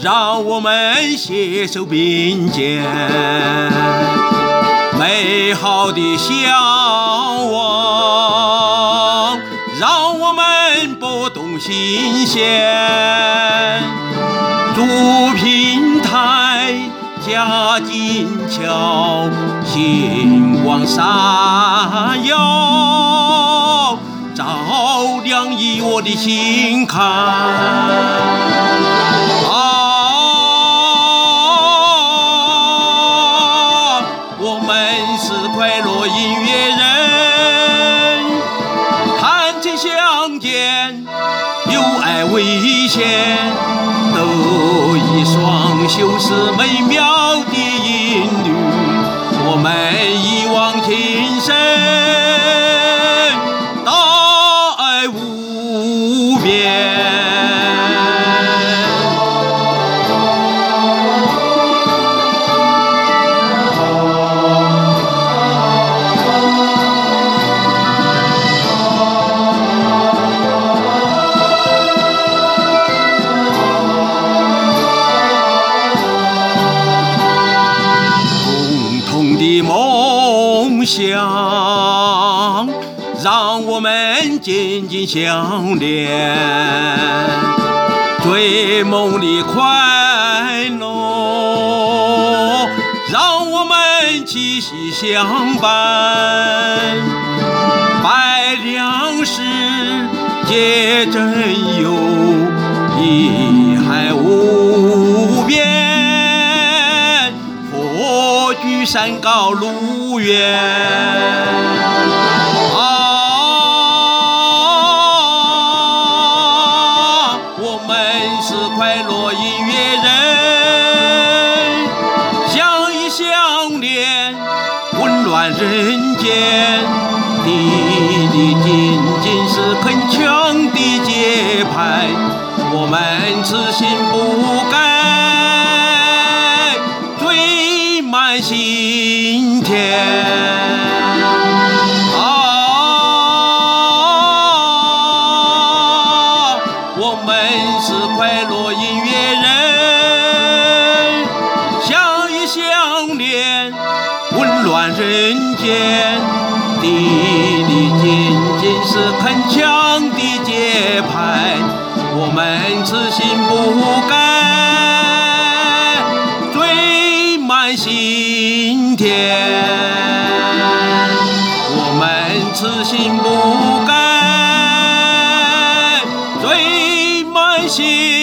让我们携手并肩，美好的向往，让我们拨动心弦。竹平台加金桥，星光闪耀，照亮以我的心坎。我们是快乐音乐人，坦诚相见，友爱危险，德艺双修是美妙的音律。我们一往情深，大爱无边。的梦想，让我们紧紧相连，追梦的快乐，让我们气息相伴。百两世皆真有，一海无边。山高路远，我们是快乐音乐人，相依相连，温暖人间。地理仅仅是铿锵的节拍，我们此心不改。满心田，我们是快乐音乐人，相依相连，温暖人间。地理仅仅是铿锵的节拍，我们此心不改。满心田，我们此心不改，追满心